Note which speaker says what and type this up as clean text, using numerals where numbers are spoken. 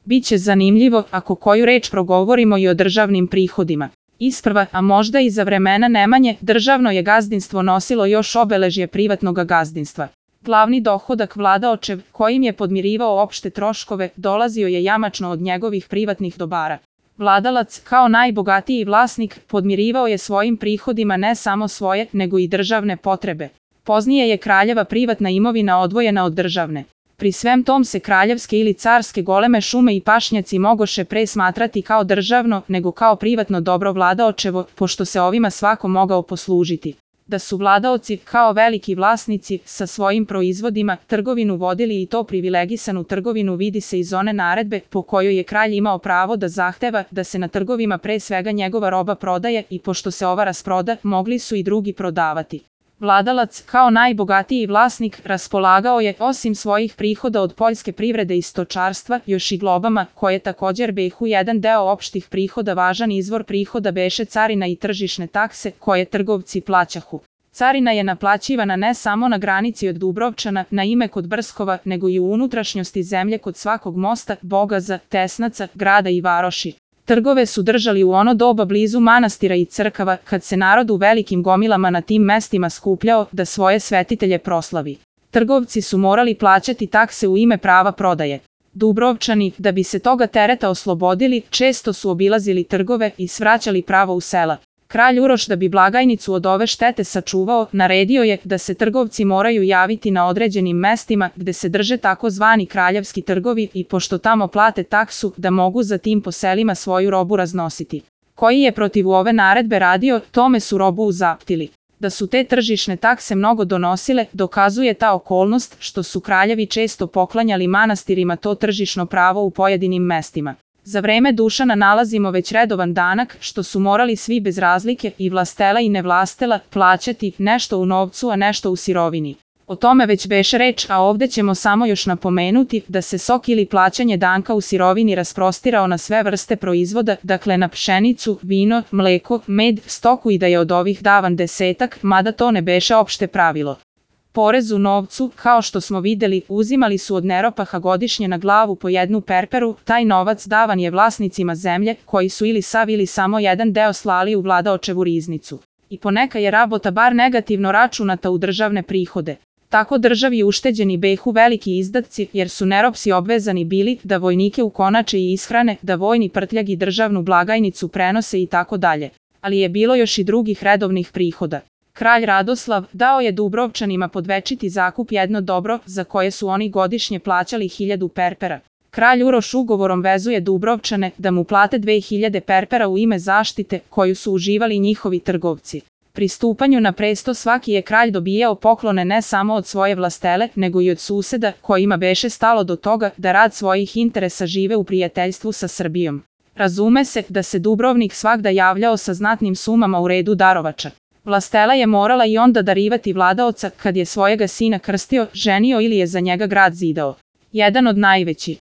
Speaker 1: Biće zanimljivo ako koju reč progovorimo i o državnim prihodima. Isprva, a možda i za vremena Nemanje, državno je gazdinstvo nosilo još obeležje privatnog gazdinstva. Glavni dohodak vladaočev, kojim je podmirivao opšte troškove, dolazio je jamačno od njegovih privatnih dobara. Vladalac, kao najbogatiji vlasnik, podmirivao je svojim prihodima ne samo svoje, nego i državne potrebe. Poznije je kraljeva privatna imovina odvojena od državne. Pri svem tom se kraljevske ili carske goleme šume i pašnjaci mogoše pre smatrati kao državno, nego kao privatno dobro vladaočevo, pošto se ovima svako mogao poslužiti. Da su vladaoci, kao veliki vlasnici, sa svojim proizvodima, trgovinu vodili i to privilegisanu trgovinu vidi se iz one naredbe po kojoj je kralj imao pravo da zahteva da se na trgovima pre svega njegova roba prodaje i pošto se ova rasproda, mogli su i drugi prodavati. Vladalac, kao najbogatiji vlasnik, raspolagao je, osim svojih prihoda od poljske privrede i stočarstva, još i globama, koje također behu jedan deo opštih prihoda. Važan izvor prihoda beše carina i tržišne takse, koje trgovci plaćahu. Carina je naplaćivana ne samo na granici od Dubrovčana, na ime kod Brskova, nego i u unutrašnjosti zemlje kod svakog mosta, bogaza, tesnaca, grada i varoši. Trgove su držali u ono doba blizu manastira i crkava, kad se narod u velikim gomilama na tim mestima skupljao da svoje svetitelje proslavi. Trgovci su morali plaćati takse u ime prava prodaje. Dubrovčani, da bi se toga tereta oslobodili, često su obilazili trgove i svraćali pravo u sela. Kralj Uroš, da bi blagajnicu od ove štete sačuvao, naredio je da se trgovci moraju javiti na određenim mestima gde se drže takozvani kraljevski trgovi i pošto tamo plate taksu, da mogu za tim po selima svoju robu raznositi. Koji je protiv ove naredbe radio, tome su robu uzaptili. Da su te tržišne takse mnogo donosile, dokazuje ta okolnost što su kraljevi često poklanjali manastirima to tržišno pravo u pojedinim mestima. Za vreme Dušana nalazimo već redovan danak, što su morali svi bez razlike, i vlastela i nevlastela, plaćati nešto u novcu, a nešto u sirovini. O tome već beše reč, a ovde ćemo samo još napomenuti da se sok ili plaćanje danka u sirovini rasprostirao na sve vrste proizvoda, dakle na pšenicu, vino, mleko, med, stoku i da je od ovih davan desetak, mada to ne beše opšte pravilo. Porez u novcu, kao što smo videli, uzimali su od Neropaha godišnje na glavu po jednu perperu, taj novac davan je vlasnicima zemlje, koji su ili sav ili samo jedan deo slali u vladaočevu riznicu. I poneka je rabota bar negativno računata u državne prihode. Tako državi ušteđeni behu veliki izdatci, jer su Neropsi obvezani bili da vojnike ukonače i ishrane, da vojni prtljag i državnu blagajnicu prenose i tako dalje. Ali je bilo još i drugih redovnih prihoda. Kralj Radoslav dao je Dubrovčanima pod večiti zakup jedno dobro, za koje su oni godišnje plaćali 1000 perpera. Kralj Uroš ugovorom vezuje Dubrovčane da mu plate 2000 perpera u ime zaštite, koju su uživali njihovi trgovci. Pri stupanju na presto svaki je kralj dobijao poklone ne samo od svoje vlastele, nego i od suseda, kojima beše stalo do toga da rad svojih interesa žive u prijateljstvu sa Srbijom. Razume se da se Dubrovnik svagda javljao sa znatnim sumama u redu darovača. Vlastela je morala i onda darivati vladaoca kad je svojega sina krstio, ženio ili je za njega grad zidao. Jedan od najvećih